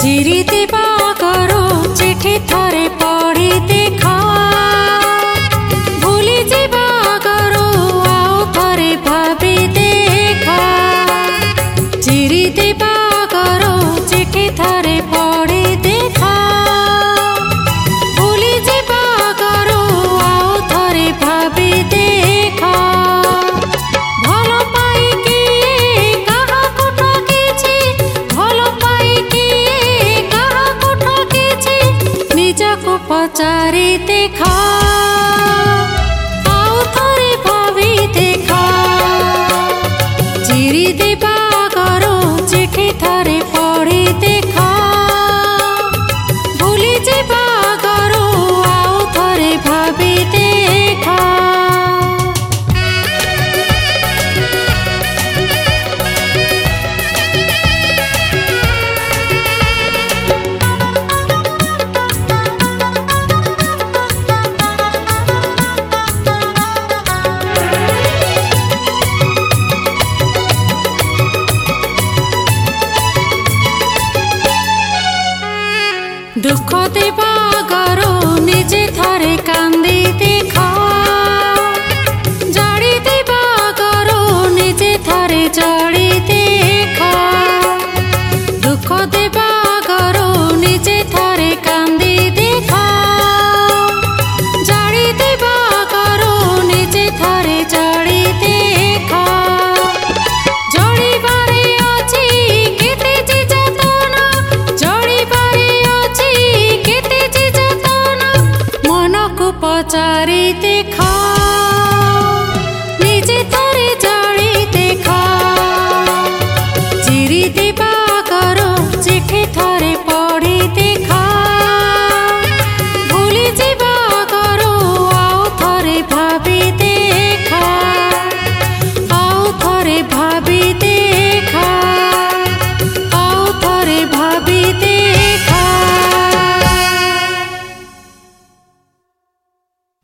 चिरी देवा करो चिठी थरे पढ़ी देखा भूली जीवा करो आओ थरे भाभी देखा चिरी देवा करो चिठी थरे पढ़ी देखा भूली जीवा करो आओ थरे भाभी देखा भल पाइकी काहाको ठकिछि भल पाइकी काहाको ठकिछि निजको पचारि देखा आओ थरे भाभी देखा चिरी देवा करो चिठी थरे पढ़ी देखा भूली जीवा करो आओ थरे भाभी देखा। दुख देवा